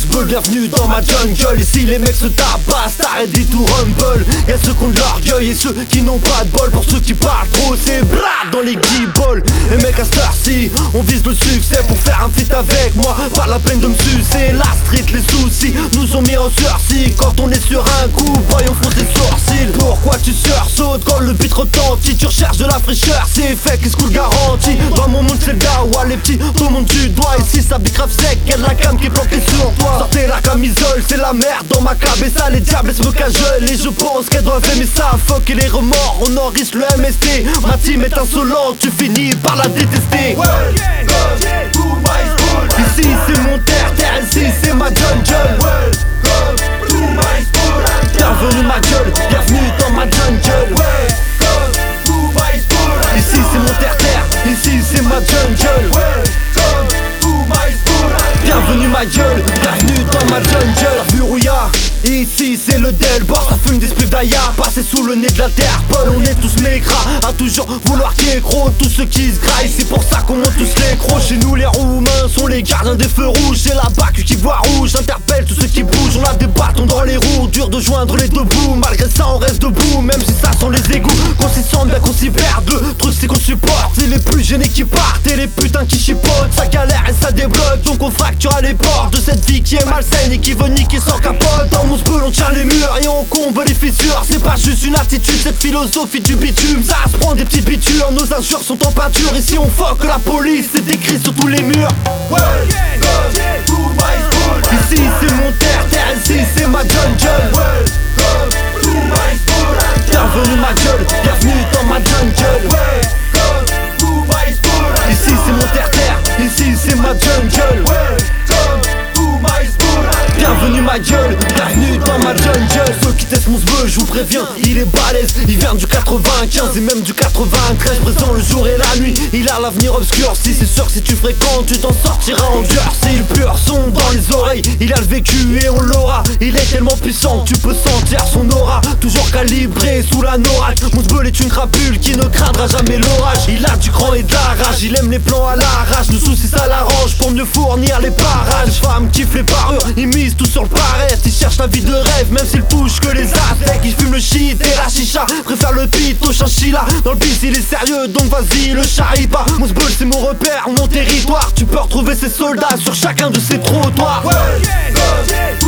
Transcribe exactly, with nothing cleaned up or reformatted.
Mousebol, bienvenue dans ma jungle. Ici les mecs se tabassent, t'arrêtes dit tout rumble. Y'a ceux qui ont de l'orgueil et ceux qui n'ont pas de bol. Pour ceux qui parlent trop, c'est blah dans les guibolles. Et mec à cette heure-ci, on vise le succès. Pour faire un feat avec moi, pas la peine de me sucer. La street, les soucis nous ont mis en sursis. Quand on est sur un coup, boy on fronce les sourcils. Pourquoi tu sursautes quand le beat retentit? Tu recherches de la fraîcheur, c'est fait, qu'est-ce qu'on le garantit? Dans mon monde c'est le dawa, les petits, tout le monde du doigt. Ici ça bicrave sec, y'a de la cam qui est planquée sur toi. Sortez la camisole, c'est la merde dans ma cabessa. Les diables se me cajolent et je pense qu'elles doivent aimer ça. Fuck et les remords, on enregistre le M S T. Ma team est insolente, tu finis par la détester. Ici c'est mon terre, terre, ici c'est ma jungle. Bienvenue ma gueule, bienvenue dans ma jungle. Ici c'est mon terre, terre, ici c'est ma jungle. Bienvenue ma gueule, bienvenue dans ma jungle. Vurouya, ici c'est le Delbar. Ça fume des spliffs d'Aya, passé sous le nez de la terre. Paul, on est tous maigras, à toujours vouloir qu'il est gros. Tous ceux qui se graillent, c'est pour ça qu'on monte tous les crocs. Chez nous les roumains sont les gardiens des feux rouges. C'est la B A C qui voit rouge, interpelle tous ceux qui bougent. On a des bâtons dans les roues, dur de joindre les deux bouts. Malgré ça on reste debout, même si ça sent les égouts. Qu'on s'y sente bien qu'on s'y perde, le truc c'est qu'on supporte. C'est les plus gênés qui partent et les putains qui chipotent. Ça galère et ça débloque, donc on fracture à les portes de cette vie qui est malsaine et qui veut niquer sans capote. Dans mon spell on tient les murs et on comble les fissures. C'est pas juste une attitude, cette philosophie du bitume. Ça se prend des petites bitures, nos injures sont en peinture. Ici on fuck la police, c'est écrit sur tous les murs. Ici c'est mon terre, terre, ici c'est ma jungle. Bienvenue ma gueule, bienvenue dans ma jungle. Ici c'est mon terre, terre, ici c'est ma jungle. Bienvenue ma gueule, bienvenue dans ma jungle. Ceux qui testent mon sbeu, je vous préviens, il est balèze. Il vient du quatre-vingt-quinze et même du quatre-vingt-treize. Présent le jour et la nuit, il a l'avenir obscur. Si c'est sûr que si tu fréquentes, tu t'en sortiras en dur. C'est le pur son dans les oreilles, il a le vécu et on l'aura. Il est tellement puissant, tu peux sentir son aura. Toujours calibré sous la norac. Mon sbeu est une crapule qui ne craindra jamais l'orage. Il a du cran et de la rage, il aime les plans à l'arrache. Nos soucis ça l'arrange pour mieux fournir les parages. Femme kiffe les parures, il mise tout sur le paraître. Il cherche la vie de rêve, même s'il touche que les aztèques. Il fume le shit et la chicha, préfère le pit au chinchilla. Dans le bis il est sérieux, donc vas-y le charrie pas. Mon sbul c'est mon repère, mon territoire. Tu peux retrouver ces soldats sur chacun de ces trottoirs.